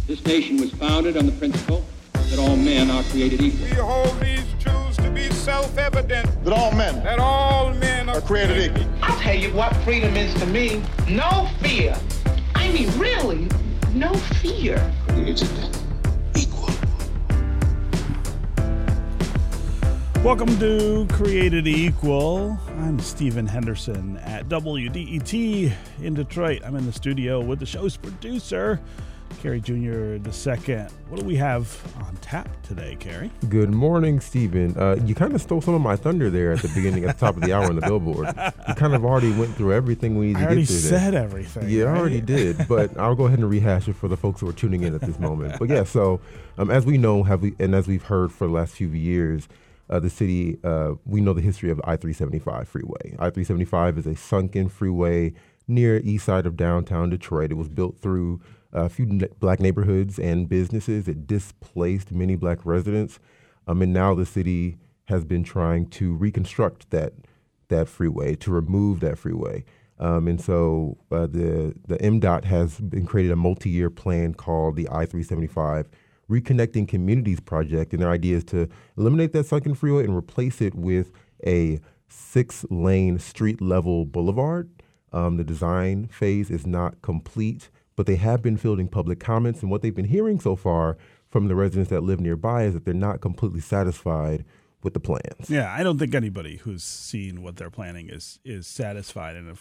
This nation was founded on the principle that all men are created equal. We hold these truths to be self-evident. That all men are created equal. I'll tell you what freedom is to me. No fear. I mean, really, no fear. Created equal. Welcome to Created Equal. I'm Stephen Henderson at WDET in Detroit. I'm in the studio with the show's producer, Kerry Jr. II. What do we have on tap today, Kerry? Good morning, Stephen. You kind of stole some of my thunder there at the beginning, at the top of the hour on the billboard. You kind of already went through everything we need to get through. I already said everything. Yeah, right? I already did, but I'll go ahead and rehash it for the folks who are tuning in at this moment. But yeah, so as we know, as we've heard for the last few years, the city, we know the history of the I-375 freeway. I-375 is a sunken freeway near east side of downtown Detroit. It was built through a few black neighborhoods and businesses. It displaced many black residents. And now the city has been trying to reconstruct that freeway, to remove that freeway. And so the MDOT has been created a multi-year plan called the I-375 Reconnecting Communities Project. And their idea is to eliminate that sunken freeway and replace it with a 6-lane street-level boulevard. The design phase is not complete, but they have been fielding public comments, and what they've been hearing so far from the residents that live nearby is that they're not completely satisfied with the plans. Yeah, I don't think anybody who's seen what they're planning is satisfied. And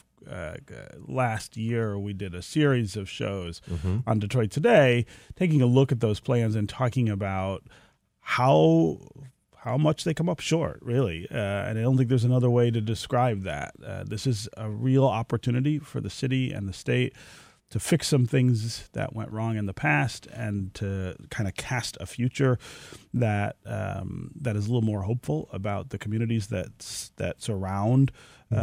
last year we did a series of shows on Detroit Today, taking a look at those plans and talking about how much they come up short, really. And I don't think there's another way to describe that. This is a real opportunity for the city and the state to fix some things that went wrong in the past and to kind of cast a future that is a little more hopeful about the communities that surround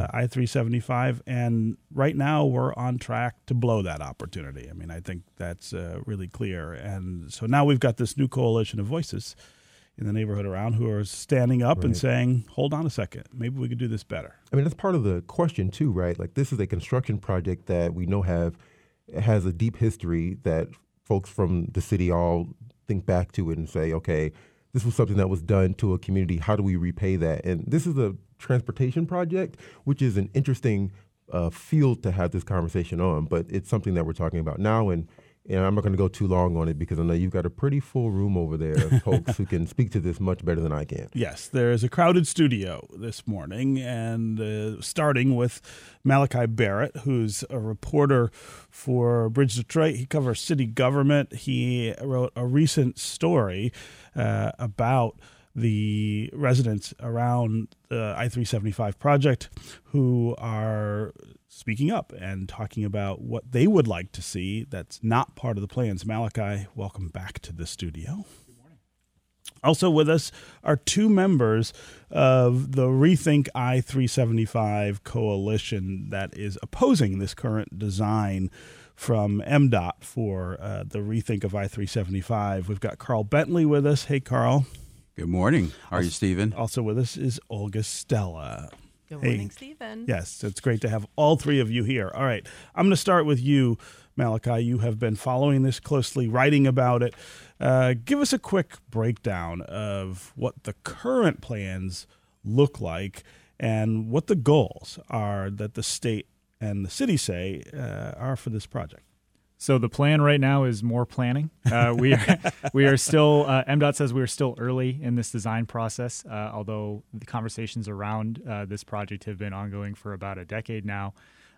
I-375. And right now we're on track to blow that opportunity. I mean, I think that's really clear. And so now we've got this new coalition of voices in the neighborhood around who are standing up and saying, hold on a second, maybe we could do this better. I mean, that's part of the question too, right? Like, this is a construction project that we know has a deep history that folks from the city all think back to it and say, okay, this was something that was done to a community. How do we repay that? And this is a transportation project, which is an interesting field to have this conversation on, but it's something that we're talking about now. And I'm not going to go too long on it because I know you've got a pretty full room over there of folks who can speak to this much better than I can. Yes, there is a crowded studio this morning, and starting with Malachi Barrett, who's a reporter for Bridge Detroit. He covers city government. He wrote a recent story about the residents around the I-375 project who are speaking up and talking about what they would like to see that's not part of the plans. Malachi, welcome back to the studio. Good morning. Also with us are two members of the Rethink I-375 coalition that is opposing this current design from MDOT for the Rethink of I-375. We've got Carl Bentley with us. Hey, Carl. Good morning. How are you, Stephen? Also with us is Olga Stella. Good morning, Stephen. Yes, it's great to have all three of you here. All right, I'm going to start with you, Malachi. You have been following this closely, writing about it. Give us a quick breakdown of what the current plans look like and what the goals are that the state and the city say are for this project. So the plan right now is more planning. We are still, MDOT says we are still early in this design process, although the conversations around this project have been ongoing for about a decade now.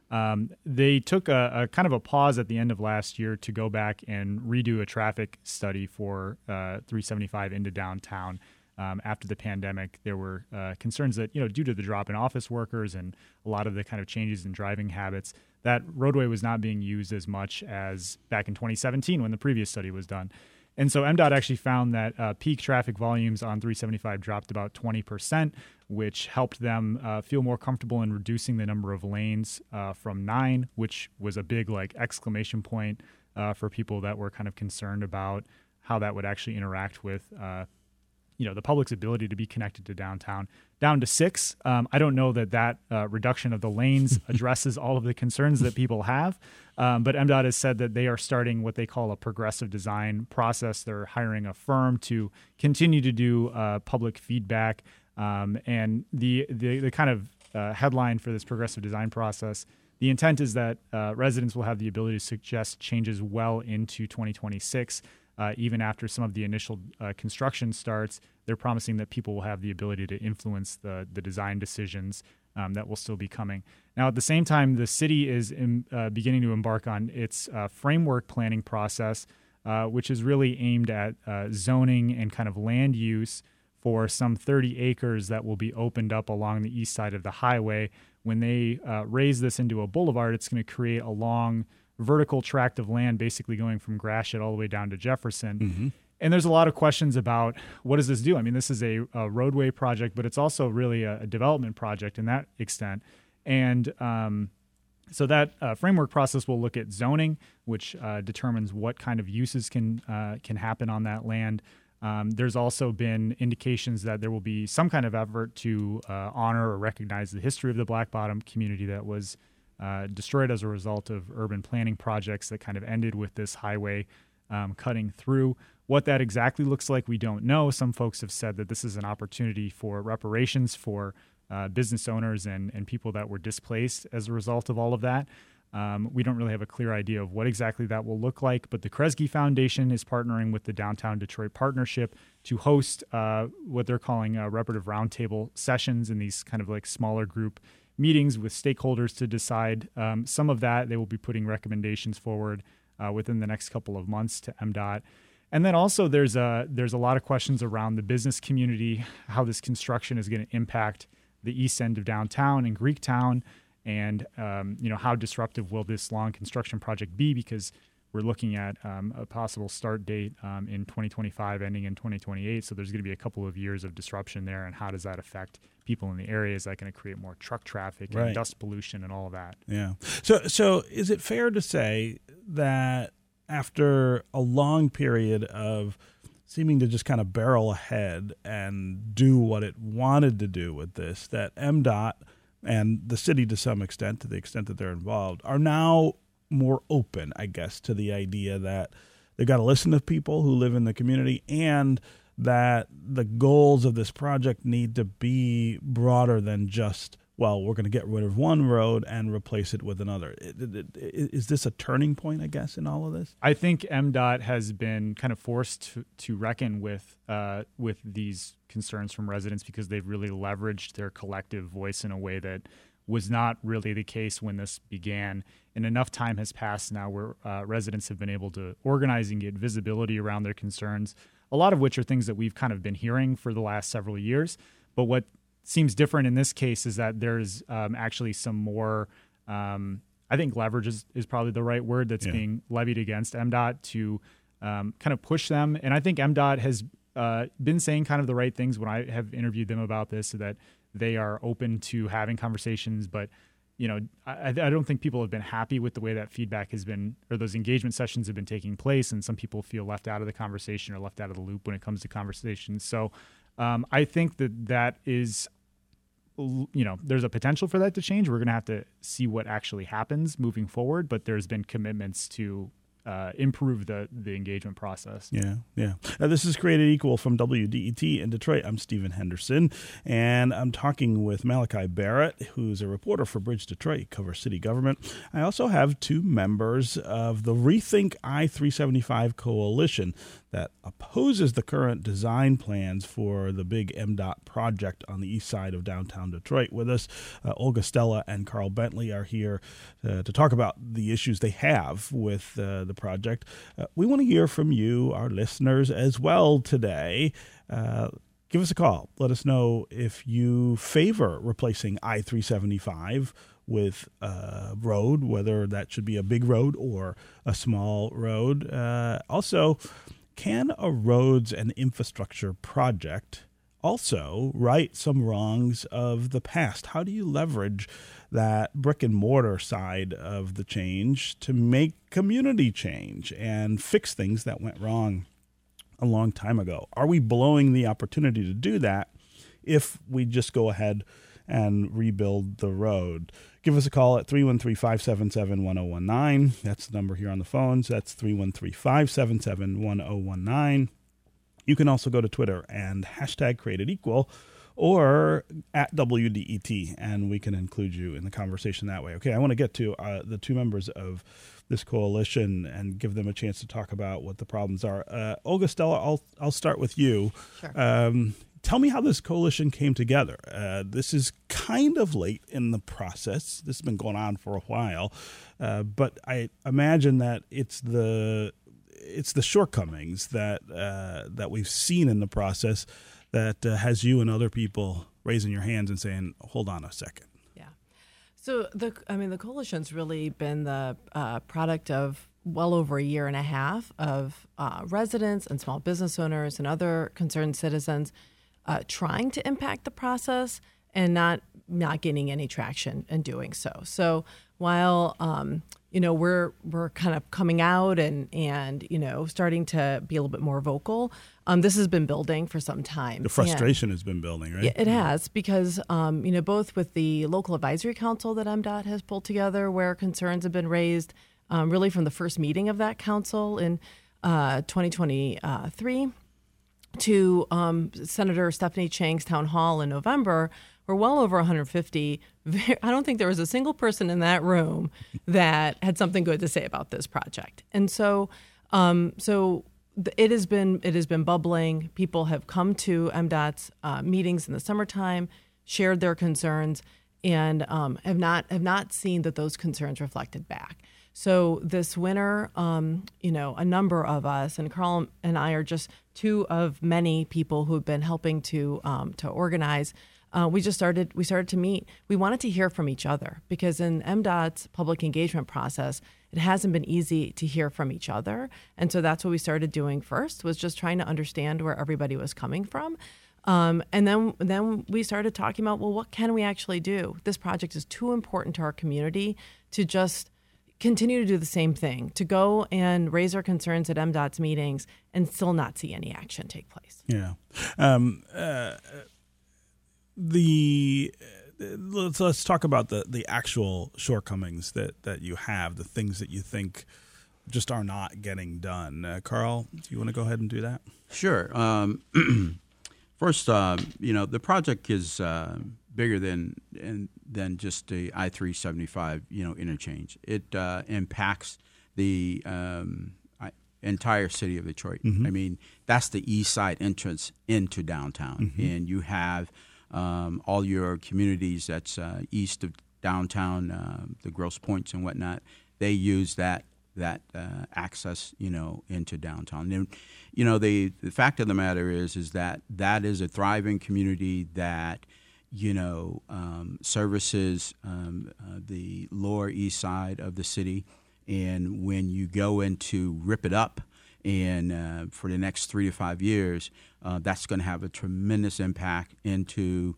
They took a kind of a pause at the end of last year to go back and redo a traffic study for 375 into downtown. After the pandemic, there were concerns that, due to the drop in office workers and a lot of the kind of changes in driving habits, that roadway was not being used as much as back in 2017 when the previous study was done. And so MDOT actually found that peak traffic volumes on 375 dropped about 20%, which helped them feel more comfortable in reducing the number of lanes from 9, which was a big exclamation point for people that were kind of concerned about how that would actually interact with the public's ability to be connected to downtown down to 6. I don't know that reduction of the lanes addresses all of the concerns that people have, but MDOT has said that they are starting what they call a progressive design process. They're hiring a firm to continue to do public feedback, and the kind of headline for this progressive design process, the intent is that residents will have the ability to suggest changes well into 2026. Even after some of the initial construction starts, they're promising that people will have the ability to influence the design decisions that will still be coming. Now, at the same time, the city is beginning to embark on its framework planning process, which is really aimed at zoning and kind of land use for some 30 acres that will be opened up along the east side of the highway. When they raise this into a boulevard, it's going to create a long vertical tract of land basically going from Gratiot all the way down to Jefferson. Mm-hmm. And there's a lot of questions about what does this do? I mean, this is a roadway project, but it's also really a development project in that extent. And so that framework process will look at zoning, which determines what kind of uses can happen on that land. There's also been indications that there will be some kind of effort to honor or recognize the history of the Black Bottom community that was destroyed as a result of urban planning projects that kind of ended with this highway cutting through. What that exactly looks like, we don't know. Some folks have said that this is an opportunity for reparations for business owners and people that were displaced as a result of all of that. We don't really have a clear idea of what exactly that will look like, but the Kresge Foundation is partnering with the Downtown Detroit Partnership to host what they're calling reparative roundtable sessions in these kind of like smaller group meetings with stakeholders to decide some of that. They will be putting recommendations forward within the next couple of months to MDOT. And then also there's a lot of questions around the business community, how this construction is going to impact the east end of downtown and Greektown, and how disruptive will this long construction project be, because we're looking at a possible start date in 2025, ending in 2028. So there's going to be a couple of years of disruption there. And how does that affect people in the area? Is that going to create more truck traffic and dust pollution and all of that? Yeah. So is it fair to say that after a long period of seeming to just kind of barrel ahead and do what it wanted to do with this, that MDOT and the city to some extent, to the extent that they're involved, are now more open, I guess, to the idea that they've got to listen to people who live in the community, and that the goals of this project need to be broader than just, well, we're going to get rid of one road and replace it with another. Is this a turning point, I guess, in all of this? I think MDOT has been kind of forced to reckon with these concerns from residents, because they've really leveraged their collective voice in a way that was not really the case when this began. And enough time has passed now where residents have been able to organize and get visibility around their concerns, a lot of which are things that we've kind of been hearing for the last several years. But what seems different in this case is that there's actually some more, I think leverage is probably the right word, that's being levied against MDOT to kind of push them. And I think MDOT has been saying kind of the right things when I have interviewed them about this, so that they are open to having conversations. But, I don't think people have been happy with the way that feedback has been, or those engagement sessions have been taking place. And some people feel left out of the conversation or left out of the loop when it comes to conversations. So I think that is, there's a potential for that to change. We're going to have to see what actually happens moving forward, but there's been commitments to improve the engagement process. Yeah. This is Created Equal from WDET in Detroit. I'm Stephen Henderson, and I'm talking with Malachi Barrett, who's a reporter for Bridge Detroit, covers city government. I also have two members of the Rethink I-375 Coalition that opposes the current design plans for the big MDOT project on the east side of downtown Detroit. With us, Olga Stella and Carl Bentley are here to talk about the issues they have with the project. We want to hear from you, our listeners, as well today. Give us a call. Let us know if you favor replacing I-375 with a road, whether that should be a big road or a small road. Also, can a roads and infrastructure project also right some wrongs of the past? How do you leverage that brick and mortar side of the change to make community change and fix things that went wrong? a long time ago. Are we blowing the opportunity to do that if we just go ahead and rebuild the road? Give us a call at 313-577-1019. That's the number here on the phones. That's 313-577-1019. You can also go to Twitter and #CreateItEqual or at WDET, and we can include you in the conversation that way. Okay, I want to get to the two members of this coalition and give them a chance to talk about what the problems are. Olga, Stella, I'll start with you. Sure. Tell me how this coalition came together. This is kind of late in the process. This has been going on for a while, but I imagine that it's the shortcomings that we've seen in the process that has you and other people raising your hands and saying, "Hold on a second." Yeah. So the coalition's really been the product of well over a year and a half of residents and small business owners and other concerned citizens trying to impact the process and not gaining any traction in doing so. So while we're kind of coming out and starting to be a little bit more vocal, this has been building for some time. The frustration has been building, right? Yeah, it has, because both with the local advisory council that MDOT has pulled together, where concerns have been raised, really from the first meeting of that council in 2023 to Senator Stephanie Chang's town hall in November, where well over 150. I don't think there was a single person in that room that had something good to say about this project. And so, it has been bubbling. People have come to MDOT's meetings in the summertime, shared their concerns, and have not seen that those concerns reflected back. So this winter, a number of us, and Carl and I are just two of many people who've been helping to organize. We started to meet. We wanted to hear from each other, because in MDOT's public engagement process, it hasn't been easy to hear from each other. And so that's what we started doing first, was just trying to understand where everybody was coming from. And then we started talking about, well, what can we actually do? This project is too important to our community to just continue to do the same thing, to go and raise our concerns at MDOT's meetings and still not see any action take place. Yeah. Let's talk about the actual shortcomings that you have, the things that you think just are not getting done. Carl, do you want to go ahead and do that? Sure. First, the project is bigger than just the I-375 interchange. It impacts the entire city of Detroit. Mm-hmm. I mean, that's the east side entrance into downtown, mm-hmm. and you have all your communities that's east of downtown, the Grosse Points and whatnot. They use that access, into downtown. And, the fact of the matter is that is a thriving community that, services the lower east side of the city. And when you go in to rip it up, and for the next 3 to 5 years, that's going to have a tremendous impact into,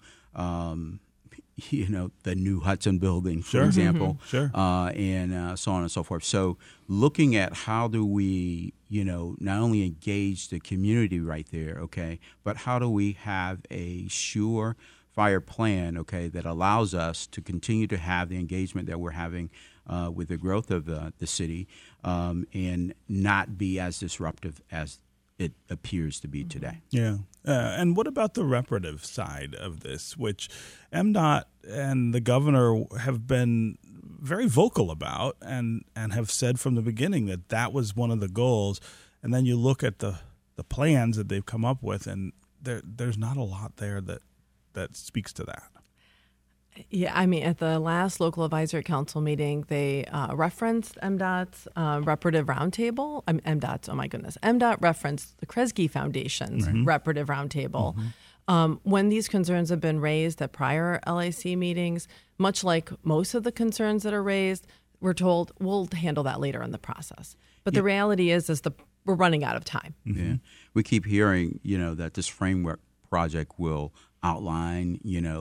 the new Hudson building, for Sure. example, Mm-hmm. Sure. And so on and so forth. So looking at how do we, not only engage the community right there, okay, but how do we have a surefire plan, okay, that allows us to continue to have the engagement that we're having with the growth of the city, and not be as disruptive as it appears to be today. Yeah. And what about the reparative side of this, which MDOT and the governor have been very vocal about and have said from the beginning that was one of the goals. And then you look at the plans that they've come up with, and there's not a lot there that speaks to that. Yeah, I mean, at the last local advisory council meeting, they referenced MDOT's reparative roundtable. MDOT referenced the Kresge Foundation's Mm-hmm. reparative roundtable. Mm-hmm. When these concerns have been raised at prior LAC meetings, much like most of the concerns that are raised, we're told we'll handle that later in the process. But the reality is we're running out of time. Mm-hmm. Yeah, we keep hearing, that this framework project will outline,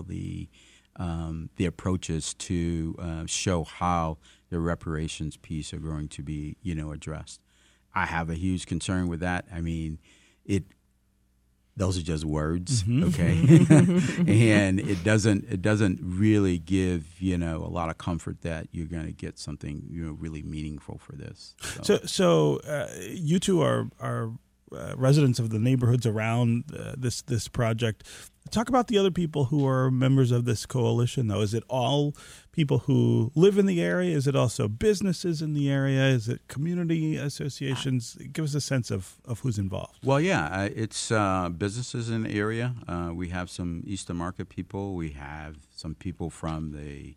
the approaches to show how the reparations piece are going to be, addressed. I have a huge concern with that. I mean, those are just words, okay? And it doesn't really give, a lot of comfort that you're going to get something, really meaningful for this. So you two are residents of the neighborhoods around this project. Talk about the other people who are members of this coalition, though. Is it all people who live in the area? Is it also businesses in the area? Is it community associations? Give us a sense of who's involved. Well, yeah, it's businesses in the area. We have some Eastern Market people. We have some people from the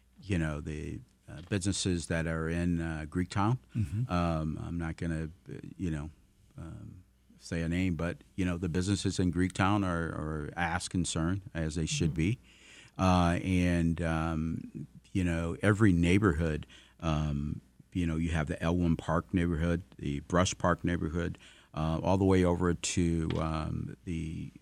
businesses that are in Greektown. I'm not going to, say a name, but the businesses in Greektown are as concerned as they should be, and every neighborhood, you have the Elwyn Park neighborhood, the Brush Park neighborhood, all the way over to the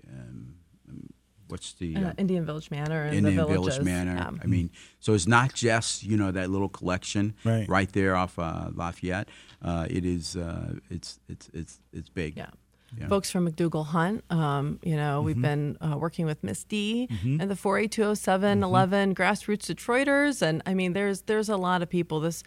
what's the Indian Village Manor and Indian the villages. Village Manor. Yeah. I mean, so it's not just that little collection right there off Lafayette. It is it's big. Yeah. Folks from McDougall Hunt, we've been working with Miss D and the 4820711 grassroots Detroiters, and I mean, there's a lot of people. This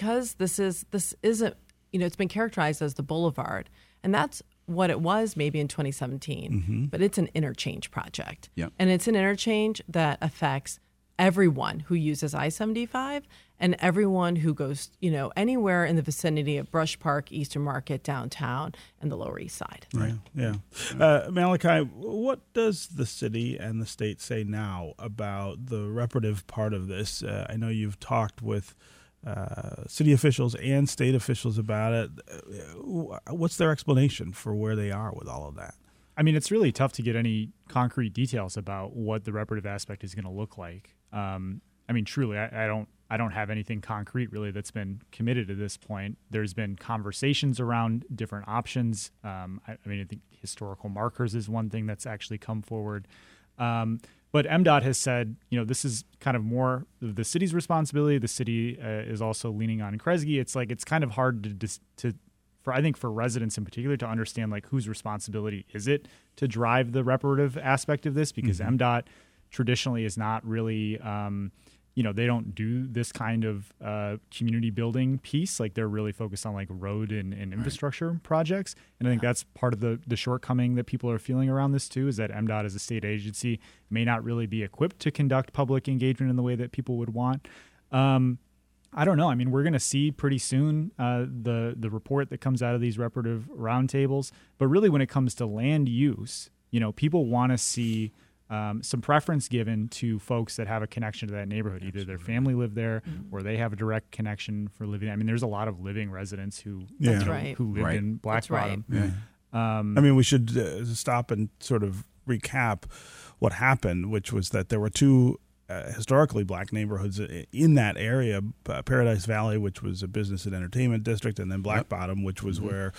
isn't it's been characterized as the boulevard, and that's what it was maybe in 2017, but it's an interchange project, and it's an interchange that affects everyone who uses I-75 and everyone who goes, anywhere in the vicinity of Brush Park, Eastern Market, downtown, and the Lower East Side. Right. Yeah. Malachi, what does the city and the state say now about the reparative part of this? I know you've talked with city officials and state officials about it. What's their explanation for where they are with all of that? I mean, it's really tough to get any concrete details about what the reparative aspect is going to look like. I mean, truly, I don't have anything concrete really that's been committed at this point. There's been conversations around different options. I think historical markers is one thing that's actually come forward. But MDOT has said, this is kind of more the city's responsibility. The city is also leaning on Kresge. It's kind of hard for residents in particular to understand whose responsibility is it to drive the reparative aspect of this, because MDOT traditionally is not really, they don't do this kind of community building piece. They're really focused on road and infrastructure projects. And I think that's part of the shortcoming that people are feeling around this too, is that MDOT as a state agency may not really be equipped to conduct public engagement in the way that people would want. I don't know. I mean, we're going to see pretty soon the report that comes out of these reparative roundtables. But really, when it comes to land use, people want to see some preference given to folks that have a connection to that neighborhood. Either their family live there or they have a direct connection for living. I mean, there's a lot of living residents who live in Black Bottom. Yeah. We should stop and sort of recap what happened, which was that there were two historically black neighborhoods in that area, Paradise Valley, which was a business and entertainment district, and then Black Bottom, which was where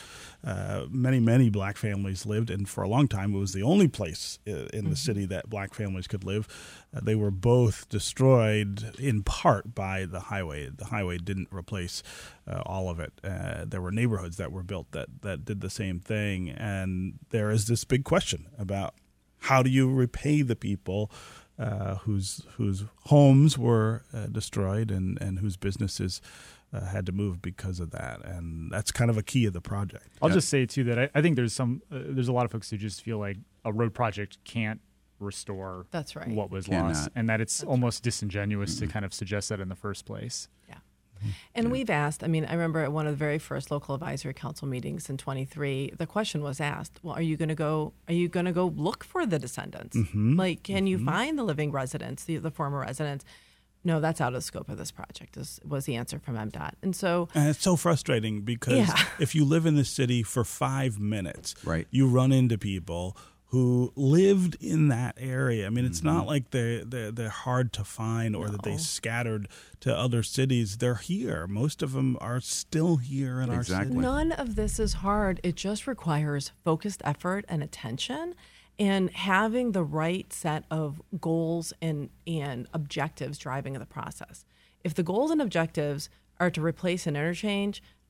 many black families lived. And for a long time, it was the only place in the city that black families could live. They were both destroyed in part by the highway. The highway didn't replace all of it. There were neighborhoods that were built that did the same thing. And there is this big question about how do you repay the people whose homes were destroyed and whose businesses had to move because of that, and that's kind of a key of the project. I'll just say too that I think there's a lot of folks who just feel like a road project can't restore what was lost, and that it's almost disingenuous to kind of suggest that in the first place. Yeah. And we've asked, I remember at one of the very first local advisory council meetings in 23, the question was asked, well, are you going to go look for the descendants? Can you find the living residents, the former residents? No, that's out of the scope of this project, was the answer from MDOT. And it's so frustrating because if you live in the city for 5 minutes, you run into people who lived in that area. It's not like they're hard to find or that they scattered to other cities. They're here. Most of them are still here in our city. None of this is hard. It just requires focused effort and attention and having the right set of goals and objectives driving the process. If the goals and objectives are to replace an interchange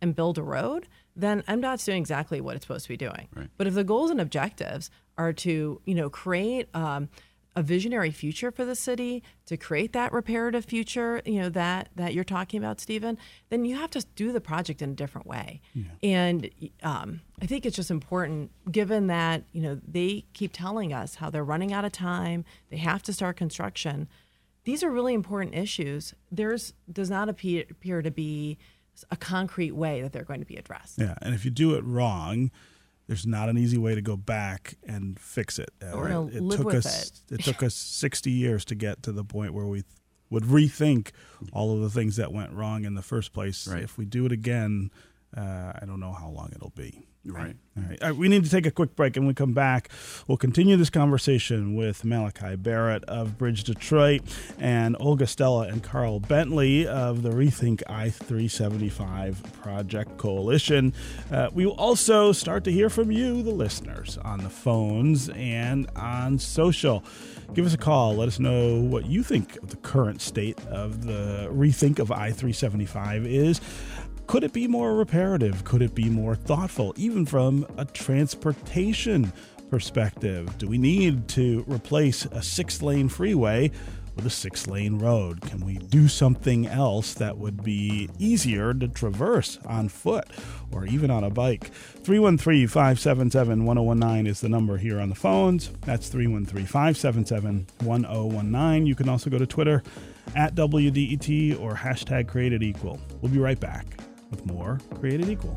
and build a road, then MDOT's doing exactly what it's supposed to be doing. Right. But if the goals and objectives are to, create a visionary future for the city, to create that reparative future, that you're talking about, Stephen, then you have to do the project in a different way. Yeah. And I think it's just important, given that, they keep telling us how they're running out of time, they have to start construction. These are really important issues. Does not appear to be a concrete way that they're going to be addressed. Yeah, and if you do it wrong, there's not an easy way to go back and fix it. It took us 60 years to get to the point where we would rethink all of the things that went wrong in the first place. Right. If we do it again, I don't know how long it'll be. Right. All right. We need to take a quick break, and when we come back, we'll continue this conversation with Malachi Barrett of Bridge Detroit and Olga Stella and Carl Bentley of the Rethink I-375 Project Coalition. We will also start to hear from you, the listeners, on the phones and on social. Give us a call. Let us know what you think of the current state of the Rethink of I-375 is. Could it be more reparative? Could it be more thoughtful, even from a transportation perspective? Do we need to replace a 6-lane freeway with a 6-lane road? Can we do something else that would be easier to traverse on foot or even on a bike? 313-577-1019 is the number here on the phones. That's 313-577-1019. You can also go to Twitter at WDET or hashtag Created Equal. We'll be right back with more Created Equal.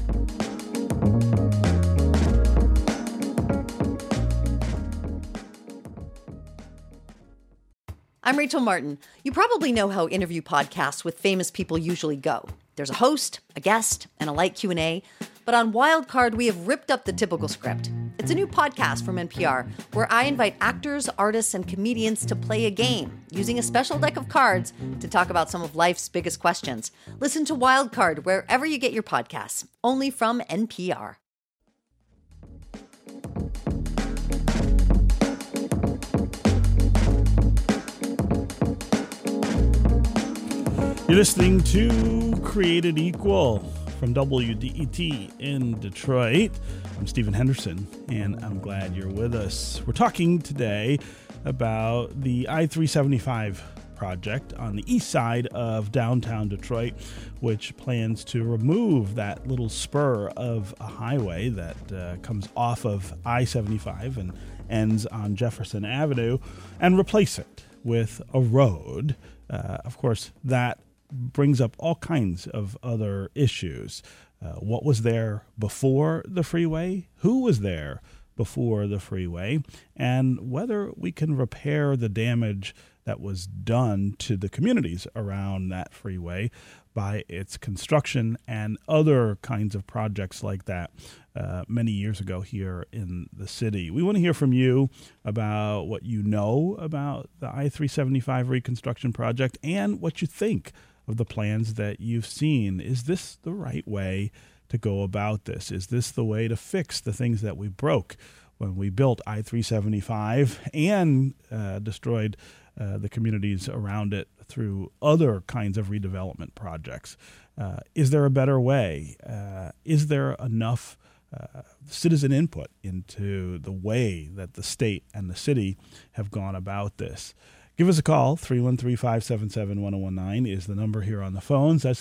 I'm Rachel Martin. You probably know how interview podcasts with famous people usually go. There's a host, a guest, and a light Q&A. But on Wildcard, we have ripped up the typical script. It's a new podcast from NPR where I invite actors, artists, and comedians to play a game using a special deck of cards to talk about some of life's biggest questions. Listen to Wildcard wherever you get your podcasts, only from NPR. You're listening to Created Equal from WDET in Detroit. I'm Stephen Henderson, and I'm glad you're with us. We're talking today about the I-375 project on the east side of downtown Detroit, which plans to remove that little spur of a highway that comes off of I-75 and ends on Jefferson Avenue and replace it with a road. Of course, that brings up all kinds of other issues. What was there before the freeway? Who was there before the freeway? And whether we can repair the damage that was done to the communities around that freeway by its construction and other kinds of projects like that many years ago here in the city. We want to hear from you about what you know about the I-375 reconstruction project and what you think of the plans that you've seen. Is this the right way to go about this? Is this the way to fix the things that we broke when we built I-375 and destroyed the communities around it through other kinds of redevelopment projects? Is there a better way? Is there enough citizen input into the way that the state and the city have gone about this? Give us a call. 313-577-1019 is the number here on the phones. That's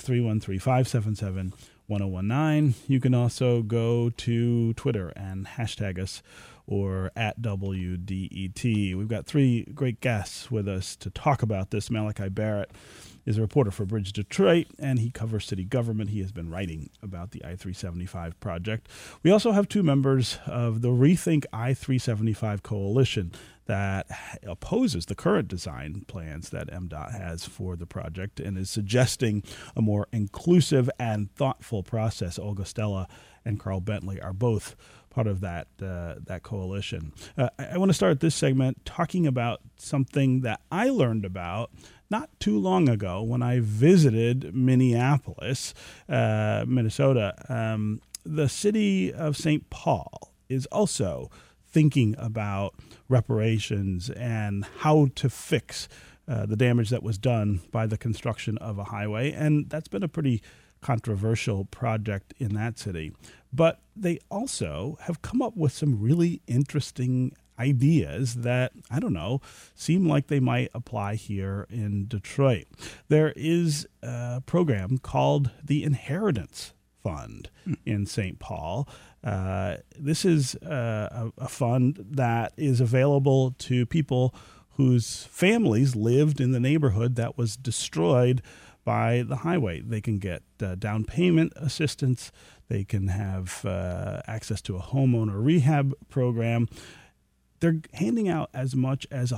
313-577-1019. You can also go to Twitter and hashtag us or at WDET. We've got three great guests with us to talk about this. Malachi Barrett is a reporter for Bridge Detroit, and he covers city government. He has been writing about the I-375 project. We also have two members of the Rethink I-375 Coalition that opposes the current design plans that MDOT has for the project and is suggesting a more inclusive and thoughtful process. Olga Stella and Carl Bentley are both part of that coalition. I want to start this segment talking about something that I learned about not too long ago when I visited Minneapolis, Minnesota. The city of St. Paul is also thinking about reparations and how to fix the damage that was done by the construction of a highway. And that's been a pretty controversial project in that city. But they also have come up with some really interesting ideas that, I don't know, seem like they might apply here in Detroit. There is a program called the Inheritance Fund in St. Paul. This is a fund that is available to people whose families lived in the neighborhood that was destroyed by the highway. They can get down payment assistance. They can have access to a homeowner rehab program. They're handing out as much as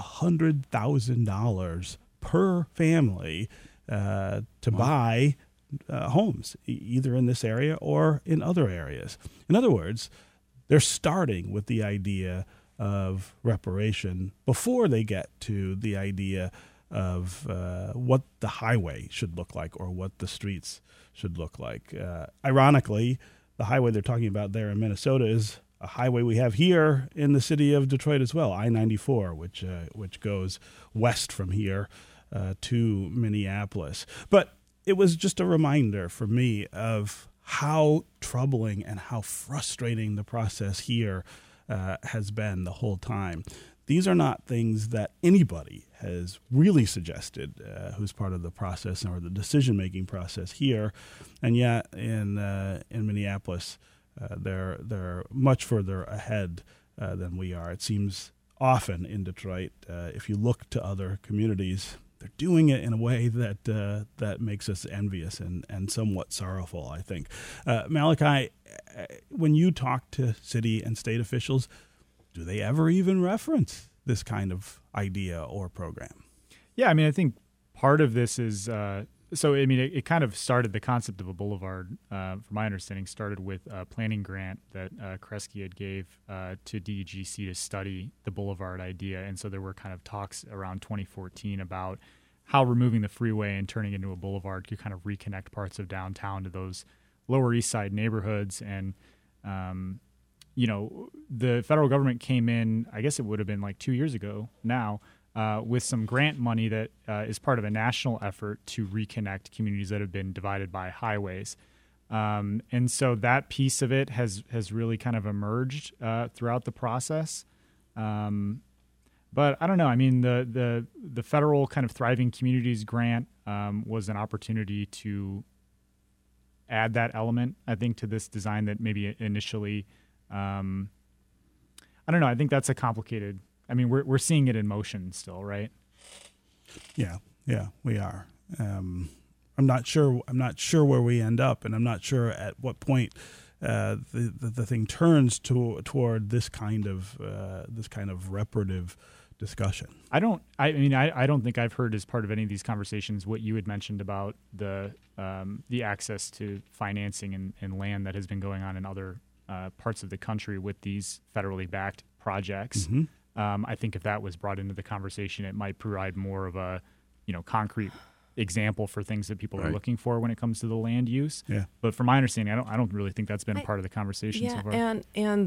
$100,000 per family to buy homes, either in this area or in other areas. In other words, they're starting with the idea of reparation before they get to the idea of what the highway should look like or what the streets should look like. Ironically, the highway they're talking about there in Minnesota is a highway we have here in the city of Detroit as well, I-94, which goes west from here to Minneapolis. But it was just a reminder for me of how troubling and how frustrating the process here has been the whole time. These are not things that anybody has really suggested who's part of the process or the decision-making process here. And yet in Minneapolis, they're much further ahead than we are. It seems often in Detroit, if you look to other communities, they're doing it in a way that makes us envious and somewhat sorrowful, I think. Malachi, when you talk to city and state officials, do they ever even reference this kind of idea or program? Yeah, I mean, I think part of this is it kind of started, the concept of a boulevard, from my understanding, started with a planning grant that Kresge had gave to DEGC to study the boulevard idea. And so there were kind of talks around 2014 about how removing the freeway and turning it into a boulevard could kind of reconnect parts of downtown to those Lower East Side neighborhoods. And, the federal government came in, I guess it would have been like 2 years ago now, with some grant money that is part of a national effort to reconnect communities that have been divided by highways. And so that piece of it has really kind of emerged throughout the process. But I don't know. I mean, the federal kind of Thriving Communities grant was an opportunity to add that element, I think, to this design that maybe initially, I don't know. I think that's a complicated. I mean, we're seeing it in motion still, right? Yeah, we are. I'm not sure where we end up, and I'm not sure at what point the thing turns toward this kind of reparative discussion. I don't think I've heard as part of any of these conversations what you had mentioned about the access to financing and land that has been going on in other parts of the country with these federally backed projects. Mm-hmm. I think if that was brought into the conversation, it might provide more of a, concrete example for things that people are looking for when it comes to the land use. Yeah. But from my understanding, I don't really think that's been a part of the conversation so far. And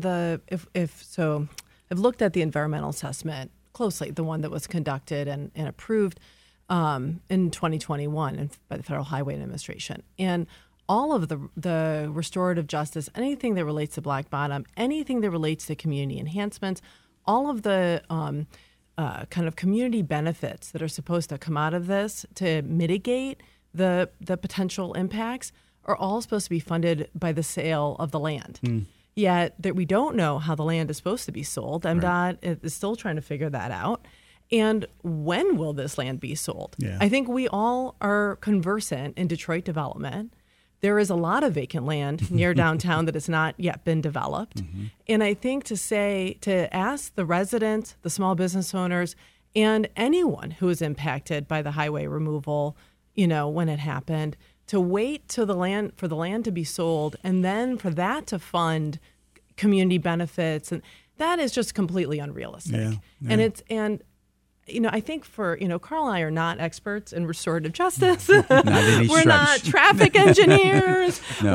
I've looked at the environmental assessment closely, the one that was conducted and approved in 2021 by the Federal Highway Administration. And all of the restorative justice, anything that relates to Black Bottom, anything that relates to community enhancements, all of the kind of community benefits that are supposed to come out of this to mitigate the potential impacts are all supposed to be funded by the sale of the land. Yet that we don't know how the land is supposed to be sold. MDOT is still trying to figure that out. And when will this land be sold? Yeah. I think we all are conversant in Detroit development. There is a lot of vacant land near downtown that has not yet been developed. Mm-hmm. And I think to ask the residents, the small business owners, and anyone who is impacted by the highway removal, when it happened, to wait for the land to be sold and then for that to fund community benefits, and that is just completely unrealistic. Yeah. I think Carl and I are not experts in restorative justice. We're not traffic engineers. No.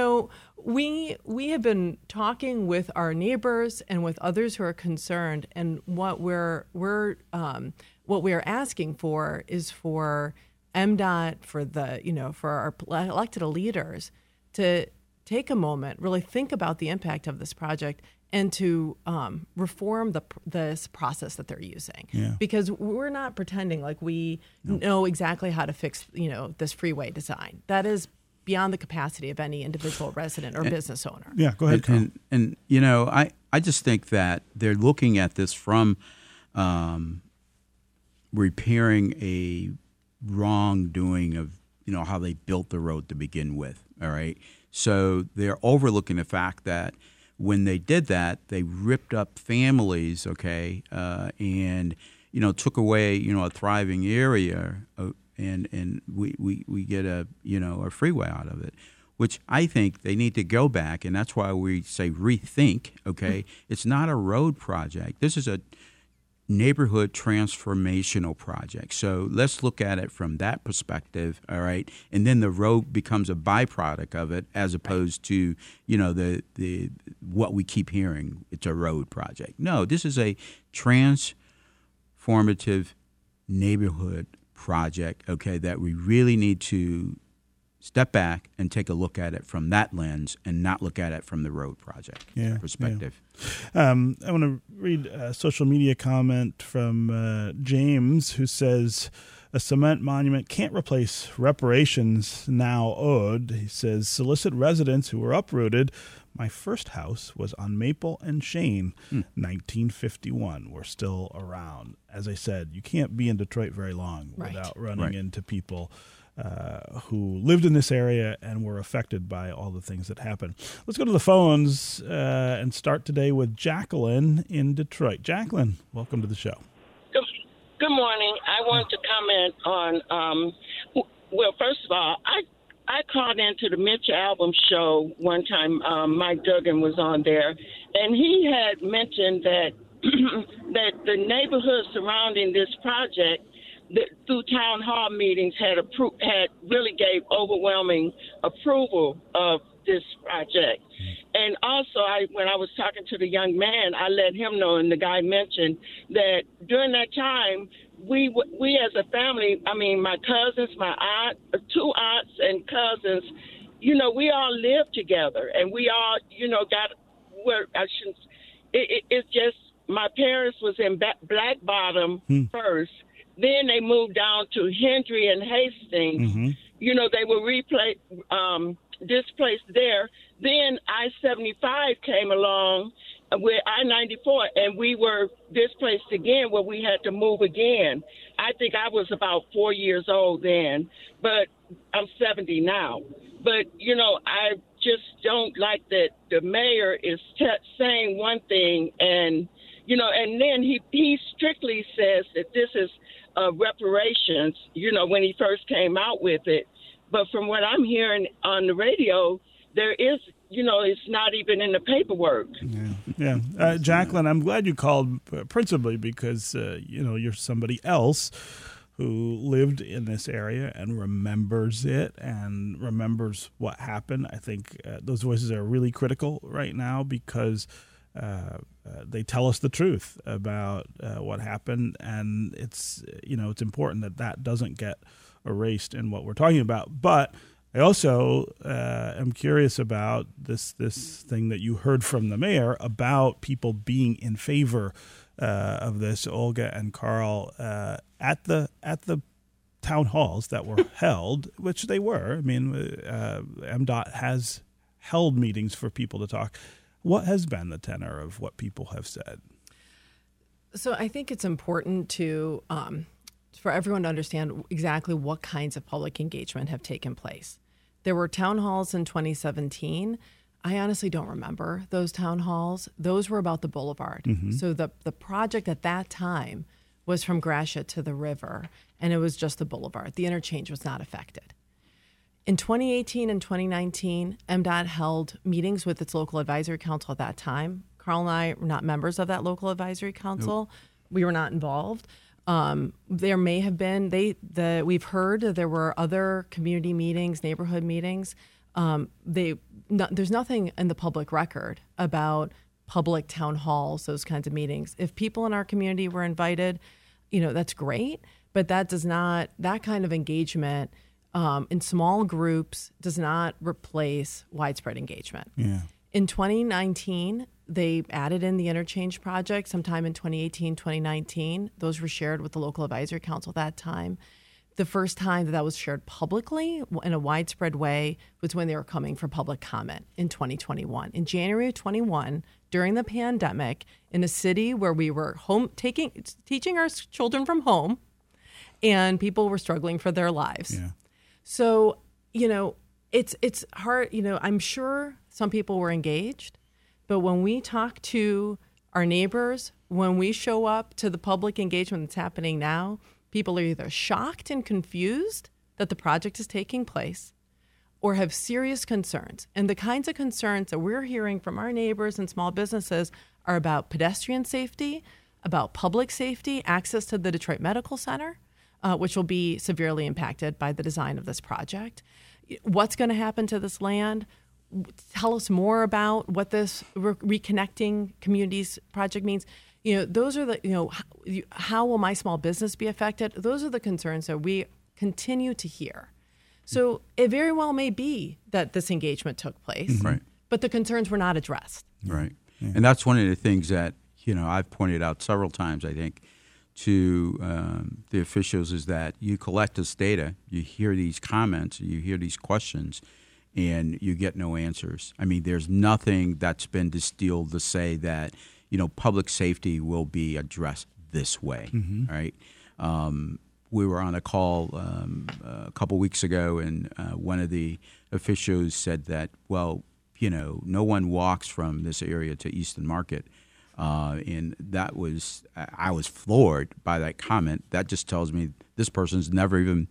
We have been talking with our neighbors and with others who are concerned, and what we're asking for is for MDOT, for our elected leaders to take a moment, really think about the impact of this project, and to reform this process that they're using. Yeah. Because we're not pretending like we know exactly how to fix, this freeway design. That is beyond the capacity of any individual resident or business owner. Yeah, go ahead, Carl. And I just think that they're looking at this from repairing a wrongdoing of, how they built the road to begin with, all right? So they're overlooking the fact that when they did that, they ripped up families, okay, and, took away, a thriving area, and we get a freeway out of it, which I think they need to go back, and that's why we say rethink, okay? It's not a road project. This is a neighborhood transformational project. So let's look at it from that perspective, all right? And then the road becomes a byproduct of it, as opposed to, the what we keep hearing, it's a road project. No, this is a transformative neighborhood project, okay, that we really need to step back and take a look at it from that lens and not look at it from the road project perspective. Yeah. I want to read a social media comment from James, who says, a cement monument can't replace reparations now owed. He says, solicit residents who were uprooted. My first house was on Maple and Shane, 1951. We're still around. As I said, you can't be in Detroit very long without running into people who lived in this area and were affected by all the things that happened. Let's go to the phones and start today with Jacqueline in Detroit. Jacqueline, welcome to the show. Good morning. I want to comment on, well, first of all, I called into the Mitch Albom show one time. Mike Duggan was on there, and he had mentioned that that the neighborhood surrounding this project, through town hall meetings, had really gave overwhelming approval of this project. And also, when I was talking to the young man, I let him know, and the guy mentioned that during that time, we as a family, I mean, my cousins, my aunt, 2 aunts and cousins, we all lived together, and we all, got where it's just my parents was in Black Bottom first. Then they moved down to Hendry and Hastings. Mm-hmm. They were displaced there. Then I-75 came along with I-94, and we were displaced again, where we had to move again. I think I was about 4 years old then, but I'm 70 now. But, I just don't like that the mayor is saying one thing, and, and then he strictly says that this is reparations, when he first came out with it. But from what I'm hearing on the radio, there is, it's not even in the paperwork. Yeah. Jacqueline, I'm glad you called principally because, you're somebody else who lived in this area and remembers it and remembers what happened. I think those voices are really critical right now because they tell us the truth about what happened, and it's important that doesn't get erased in what we're talking about. But I also am curious about this thing that you heard from the mayor about people being in favor of this. Olga and Carl, at the town halls that were held, which they were. I mean, MDOT has held meetings for people to talk. What has been the tenor of what people have said? So I think it's important to for everyone to understand exactly what kinds of public engagement have taken place. There were town halls in 2017. I honestly don't remember those town halls. Those were about the boulevard. Mm-hmm. So the project at that time was from Gratiot to the river, and it was just the boulevard. The interchange was not affected. In 2018 and 2019, MDOT held meetings with its local advisory council at that time. Carl and I were not members of that local advisory council. Nope. We were not involved. There may have been, we've heard that there were other community meetings, neighborhood meetings. There's nothing in the public record about public town halls, those kinds of meetings. If people in our community were invited, that's great. but that kind of engagement in small groups does not replace widespread engagement. Yeah. In 2019, they added in the interchange project sometime in 2018, 2019. Those were shared with the local advisory council at that time. The first time that was shared publicly in a widespread way was when they were coming for public comment in 2021. In January of 21, during the pandemic, in a city where we were teaching our children from home, and people were struggling for their lives. Yeah. So, it's hard. I'm sure some people were engaged, but when we talk to our neighbors, when we show up to the public engagement that's happening now, people are either shocked and confused that the project is taking place or have serious concerns. And the kinds of concerns that we're hearing from our neighbors and small businesses are about pedestrian safety, about public safety, access to the Detroit Medical Center, which will be severely impacted by the design of this project. What's going to happen to this land? Tell us more about what this Reconnecting Communities project means. Those are how will my small business be affected? Those are the concerns that we continue to hear. So it very well may be that this engagement took place, right, but the concerns were not addressed. Right. Yeah. And that's one of the things that, I've pointed out several times, I think, to the officials is that you collect this data, you hear these comments, you hear these questions, and you get no answers. I mean, there's nothing that's been distilled to say that, public safety will be addressed this way, right? We were on a call a couple weeks ago, and one of the officials said that, well, no one walks from this area to Easton Market. And that was, I was floored by that comment. That just tells me this person's never even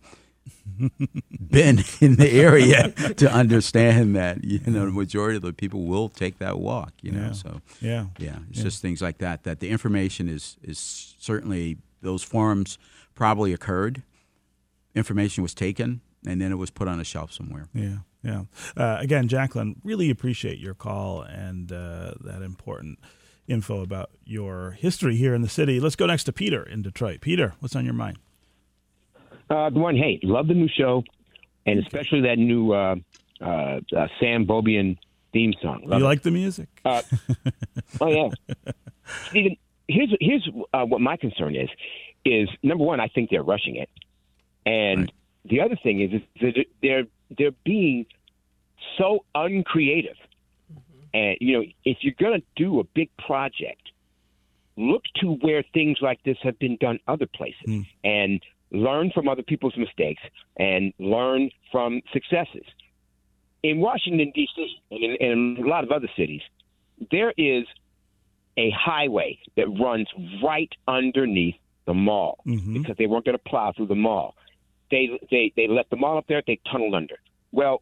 been in the area to understand that, the majority of the people will take that walk, So, it's just things like that the information is certainly, those forums probably occurred, information was taken, and then it was put on a shelf somewhere. Yeah. Again, Jacqueline, really appreciate your call and that important info about your history here in the city. Let's go next to Peter in Detroit. Peter, what's on your mind? Good morning. Hey, love the new show, and especially that new Sam Bobian theme song. You like the music? Oh, yeah. Stephen, here's what my concern is number one, I think they're rushing it. And the other thing is that they're being so uncreative. And, if you're going to do a big project, look to where things like this have been done other places and learn from other people's mistakes and learn from successes. In Washington, D.C., and in a lot of other cities, there is a highway that runs right underneath the mall because they weren't going to plow through the mall. They let the mall up there, they tunneled under. Well,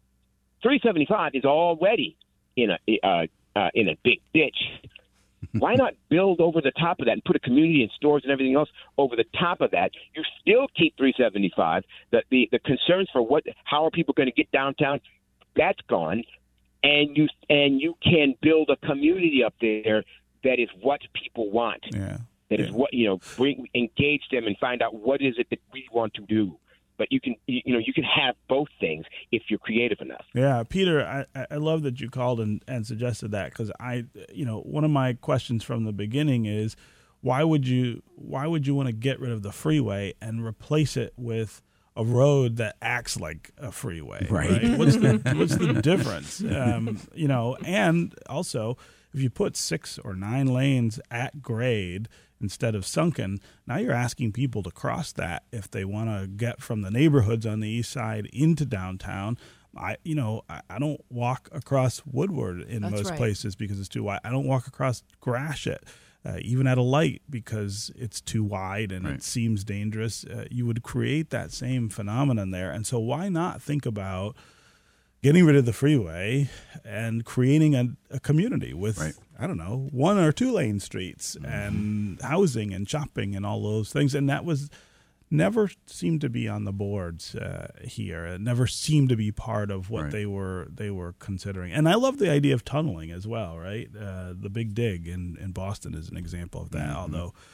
375 is already in a big ditch. Why not build over the top of that and put a community and stores and everything else over the top of that? You still keep 375. The concerns for how are people going to get downtown, that's gone, and you can build a community up there that is what people want. Yeah. That is what engage them and find out what is it that we want to do. But you can have both things if you're creative enough. Yeah, Peter, I love that you called and suggested that, because one of my questions from the beginning is why would you want to get rid of the freeway and replace it with a road that acts like a freeway? Right? What's the difference? And also, if you put 6 or 9 lanes at grade instead of sunken, now you're asking people to cross that if they want to get from the neighborhoods on the east side into downtown. I don't walk across Woodward in most places because it's too wide. I don't walk across Gratiot, even at a light, because it's too wide and it seems dangerous. You would create that same phenomenon there. And so why not think about getting rid of the freeway and creating a community with, 1 or 2 lane streets and housing and shopping and all those things. And that was never seemed to be on the boards here. It never seemed to be part of what they were considering. And I love the idea of tunneling as well, right? The Big Dig in Boston is an example of that, although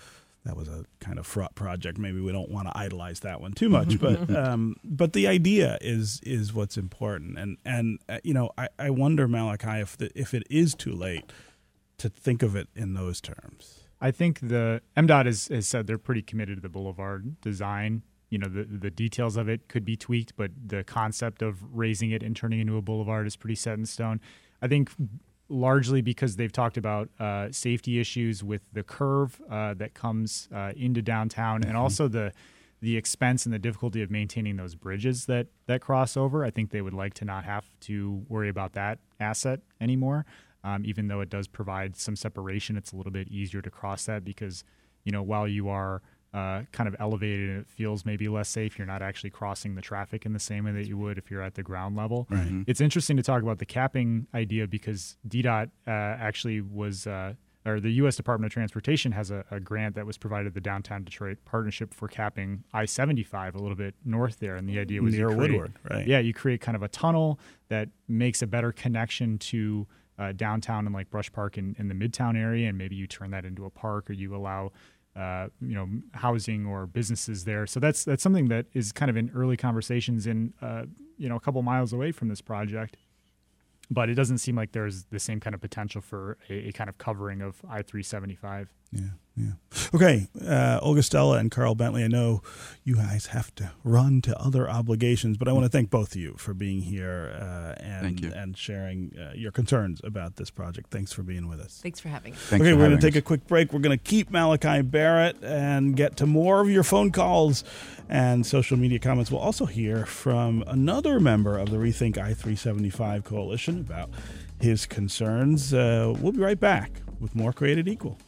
that was a kind of fraught project. Maybe we don't want to idolize that one too much, but the idea is what's important. And I wonder, Malachi, if it is too late to think of it in those terms. I think the MDOT has said they're pretty committed to the boulevard design. The details of it could be tweaked, but the concept of raising it and turning it into a boulevard is pretty set in stone. I think largely because they've talked about safety issues with the curve that comes into downtown, and also the expense and the difficulty of maintaining those bridges that cross over. I think they would like to not have to worry about that asset anymore. Even though it does provide some separation, it's a little bit easier to cross that because, while you are kind of elevated and it feels maybe less safe, you're not actually crossing the traffic in the same way that you would if you're at the ground level. Right. It's interesting to talk about the capping idea because DDOT actually was, or the U.S. Department of Transportation has a grant that was provided the Downtown Detroit Partnership for capping I-75 a little bit north there. And the idea was near Woodward, right? Yeah, you create kind of a tunnel that makes a better connection to downtown and like Brush Park in the Midtown area, and maybe you turn that into a park or you allow housing or businesses there. So that's something that is kind of in early conversations in a couple miles away from this project. But it doesn't seem like there's the same kind of potential for a kind of covering of I-375. Yeah. Okay, Olga Stella and Carl Bentley, I know you guys have to run to other obligations, but I want to thank both of you for being here and sharing your concerns about this project. Thanks for being with us. Thanks for having us. Okay, we're going to take a quick break. We're going to keep Malachi Barrett and get to more of your phone calls and social media comments. We'll also hear from another member of the Rethink I-375 Coalition about his concerns. We'll be right back with more Created Equal.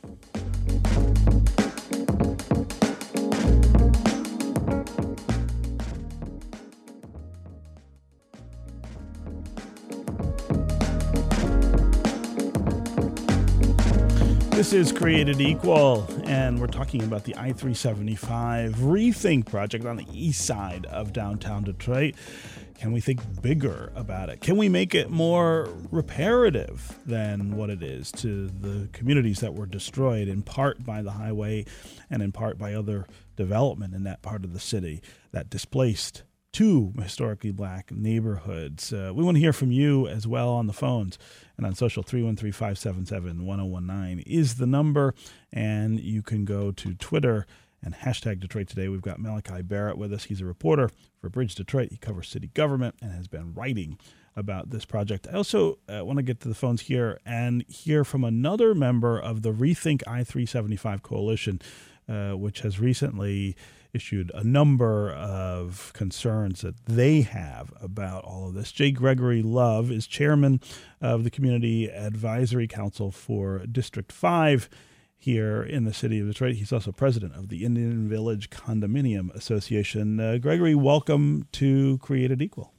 This is Created Equal, and we're talking about the I-375 Rethink project on the east side of downtown Detroit. Can we think bigger about it? Can we make it more reparative than what it is to the communities that were destroyed in part by the highway and in part by other development in that part of the city that displaced two historically black neighborhoods? We want to hear from you as well on the phones and on social. 313-577-1019 is the number, and you can go to Twitter and hashtag Detroit Today. We've got Malachi Barrett with us. He's a reporter for Bridge Detroit. He covers city government and has been writing about this project. I also want to get to the phones here and hear from another member of the Rethink I-375 Coalition, which has recently issued a number of concerns that they have about all of this. J. Gregory Love is chairman of the Community Advisory Council for District 5 here in the city of Detroit. He's also president of the Indian Village Condominium Association. Gregory, welcome to Created Equal.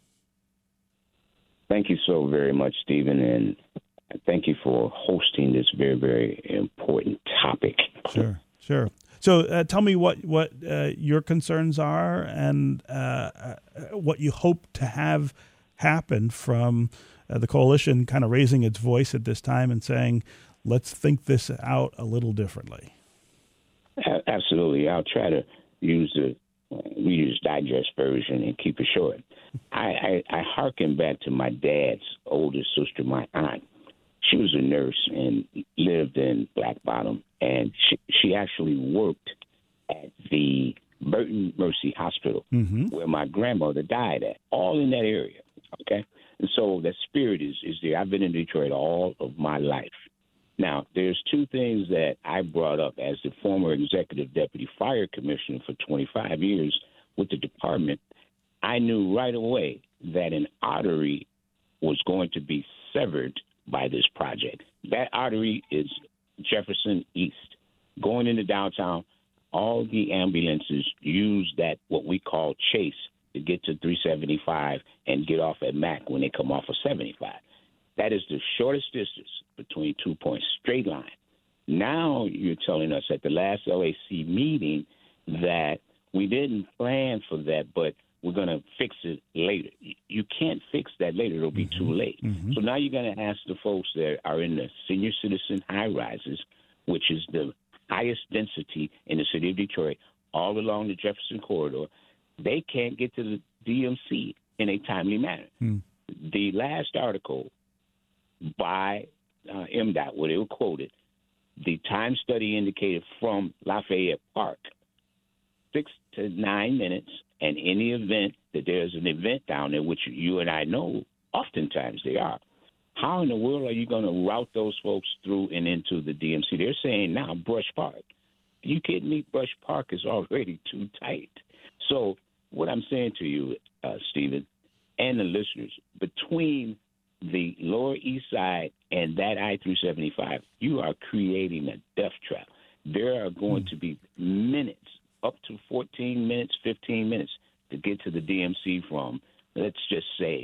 Thank you so very much, Stephen, and thank you for hosting this very, very important topic. Sure. So tell me what your concerns are and what you hope to have happen from the coalition kind of raising its voice at this time and saying, let's think this out a little differently. Absolutely. I'll try to use the Reader's Digest version and keep it short. I hearken back to my dad's oldest sister, my aunt. She was a nurse and lived in Black Bottom, and she actually worked at the Burton Mercy Hospital, where my grandmother died at, all in that area, okay? And so that spirit is there. I've been in Detroit all of my life. Now, there's two things that I brought up as the former executive deputy fire commissioner for 25 years with the department. I knew right away that an artery was going to be severed by this project. That artery is Jefferson East. Going into downtown, all the ambulances use that, what we call Chase, to get to 375 and get off at Mac when they come off of 75. That is the shortest distance between 2 points, straight line. Now you're telling us at the last LAC meeting that we didn't plan for that, but we're going to fix it later. You can't fix that later. It'll be too late. So now you're going to ask the folks that are in the senior citizen high rises, which is the highest density in the city of Detroit, all along the Jefferson corridor, they can't get to the DMC in a timely manner. The last article by MDOT, where they were quoted, the time study indicated from Lafayette Park, 6 to 9 minutes, and in the event that there's an event down there, which you and I know oftentimes they are, how in the world are you going to route those folks through and into the DMC? They're saying now Brush Park. Are you kidding me? Brush Park is already too tight. So what I'm saying to you, Stephen, and the listeners, between the Lower East Side and that I-375, you are creating a death trap. There are going to be minutes, up to 14 minutes, 15 minutes to get to the DMC from, let's just say,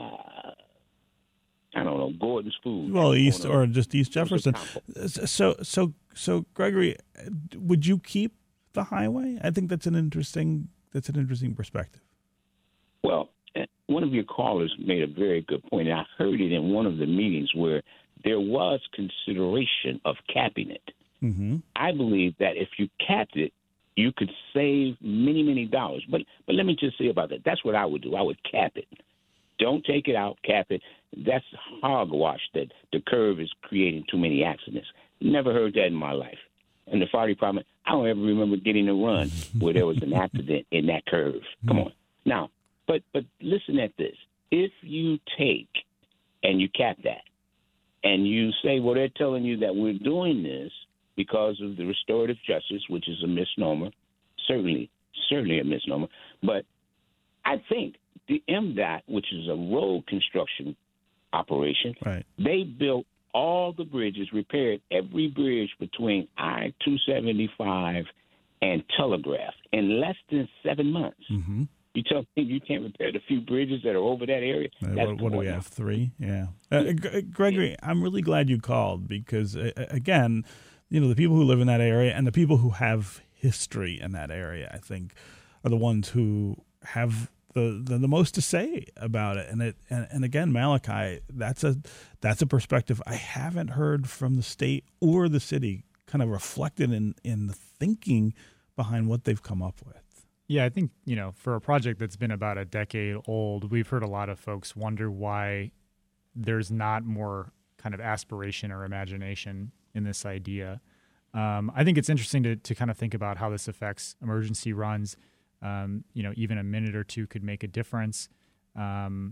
I don't know, Gordon's Food. Well, East or just East Jefferson. So Gregory, would you keep the highway? I think that's an interesting perspective. Well, one of your callers made a very good point, and I heard it in one of the meetings where there was consideration of capping it. Mm-hmm. I believe that if you capped it, you could save many, many dollars. But let me just say about that. That's what I would do. I would cap it. Don't take it out, cap it. That's hogwash that the curve is creating too many accidents. Never heard that in my life. And the fire department, I don't ever remember getting a run where there was an accident in that curve. Come on. Now, but listen at this. If you take and you cap that and you say, well, they're telling you that we're doing this because of the restorative justice, which is a misnomer, certainly a misnomer. But I think the MDOT, which is a road construction operation, right, they built all the bridges, repaired every bridge between I-275 and Telegraph in less than 7 months. Mm-hmm. You tell me you can't repair the few bridges that are over that area? What do we have, 3? Yeah. Gregory, I'm really glad you called because, again, the people who live in that area and the people who have history in that area, I think, are the ones who have the most to say about it. And again, Malachi, that's a perspective I haven't heard from the state or the city kind of reflected in the thinking behind what they've come up with. Yeah, I think, for a project that's been about a decade old, we've heard a lot of folks wonder why there's not more kind of aspiration or imagination in this idea. I think it's interesting to kind of think about how this affects emergency runs. Even a minute or two could make a difference. The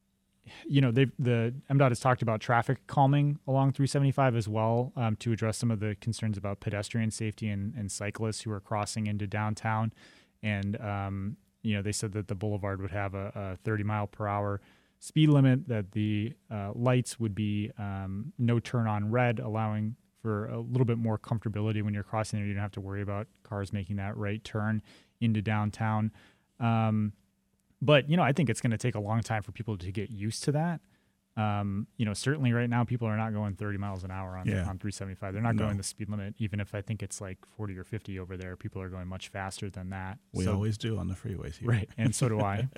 MDOT has talked about traffic calming along 375 as well to address some of the concerns about pedestrian safety and cyclists who are crossing into downtown. And, they said that the boulevard would have a 30-mile-per-hour speed limit, that the lights would be no turn on red, allowing for a little bit more comfortability when you're crossing there. You don't have to worry about cars making that right turn into downtown. But I think it's going to take a long time for people to get used to that. Certainly right now people are not going 30 miles an hour on 375. They're not going the speed limit, even if I think it's like 40 or 50 over there. People are going much faster than that. We always do on the freeways here. Right, and so do I.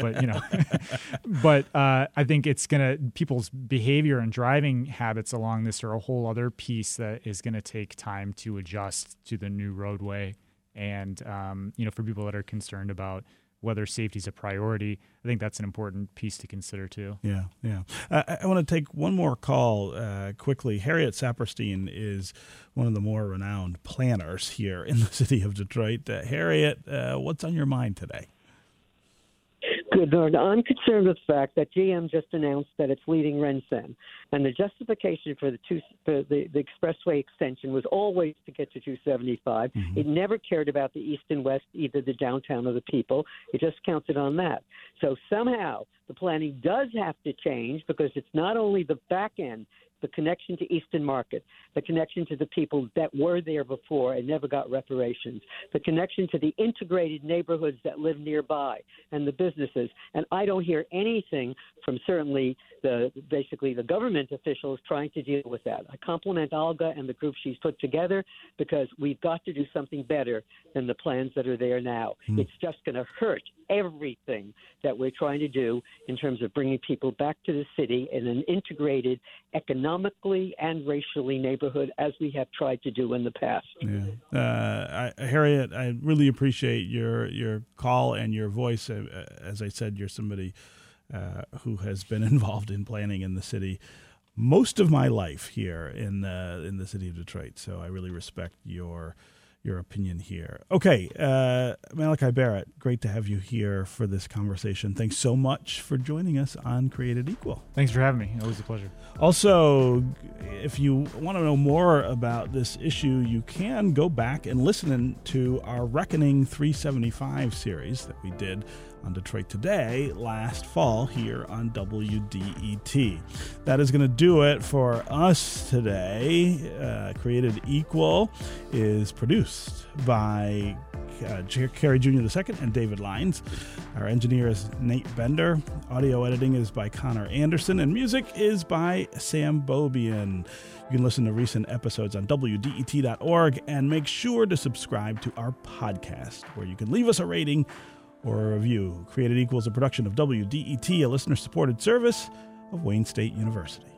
But, I think it's people's behavior and driving habits along this are a whole other piece that is going to take time to adjust to the new roadway. And, for people that are concerned about whether safety is a priority, I think that's an important piece to consider too. Yeah. I want to take one more call quickly. Harriet Saperstein is one of the more renowned planners here in the city of Detroit. Harriet, what's on your mind today? Good Lord, I'm concerned with the fact that GM just announced that it's leaving RenCen, and the justification for the expressway extension was always to get to 275. Mm-hmm. It never cared about the east and west, either the downtown or the people. It just counted on that. So somehow the planning does have to change, because it's not only the back end, the connection to Eastern Market, the connection to the people that were there before and never got reparations, the connection to the integrated neighborhoods that live nearby and the businesses. And I don't hear anything from certainly basically the government officials trying to deal with that. I compliment Olga and the group she's put together, because we've got to do something better than the plans that are there now. It's just going to hurt everything that we're trying to do in terms of bringing people back to the city in an integrated economic economically and racially neighborhood as we have tried to do in the past. Harriet, I really appreciate your call and your voice. As I said, you're somebody who has been involved in planning in the city most of my life here in the city of Detroit. So I really respect your opinion here. Okay, Malachi Barrett, great to have you here for this conversation. Thanks so much for joining us on Created Equal. Thanks for having me. Always a pleasure. Also, if you want to know more about this issue, you can go back and listen to our Reckoning 375 series that we did on Detroit Today last fall here on WDET. That is going to do it for us today. Created Equal is produced by Kerry Jr. II and David Lyons. Our engineer is Nate Bender. Audio editing is by Connor Anderson, and music is by Sam Bobian. You can listen to recent episodes on WDET.org, and make sure to subscribe to our podcast, where you can leave us a rating or a review. Created Equal is a production of WDET, a listener-supported service of Wayne State University.